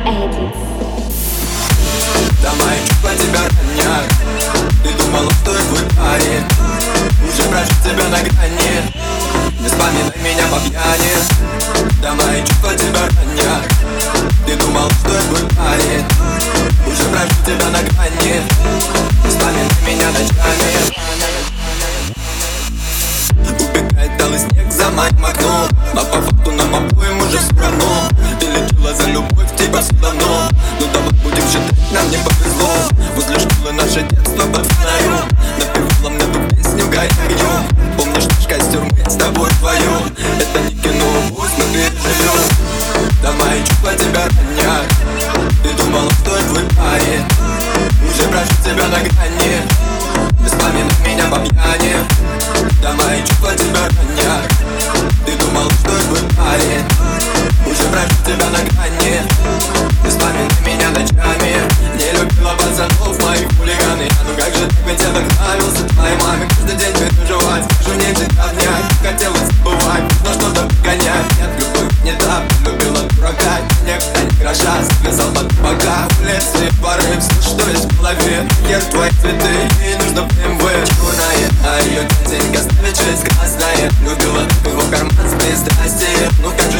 Edits. Да мои чувства тебя ранят. Ты думала, что я твой парень. Уже прошу тебя на грани. Не вспоминай меня по пьяни. Да мои чувства тебя ранят. Ты думал, что я твой парень. Уже прошу тебя на грани. Не вспоминай меня ночами. Убегает талый снег за моим окном, а по факту нам обоим уже все равно. Ты летела за любовь, тебя все давно. Ну давай будем считать, нам не повезло. Возле школы наше детство под фонарем напевала мне ту песню «Горь огнем». Помнишь наш костер, мы с тобой вдвоем. Это не кино, пусть мы переживем. Да мои чувства тебя ранят. Ты думала, что я твой парень. Уже прошу тебя на грани. Не вспоминай меня по пьяни. Да мои чувства тебя ранят. Ты думал, что я твой парень. Уже прошу тебя на грани. Не вспоминай меня ночами. Не любила пацанов, моих хулиганы. Ну как же так, ведь я так нравился твоей маме. Каждый день переживать, скажу мне всегда днях. Хотелось забывать, но что-то погонять. Нет, любовь не так, любила дурака. Никогда не гроша, связал под бока. Улицы, порыв, все, что есть в голове. Хер твои цветы, ей нужно БМВ. Черная, а ее деньги оставит 6 красная. Любила его карман с пристрастием. Ну как же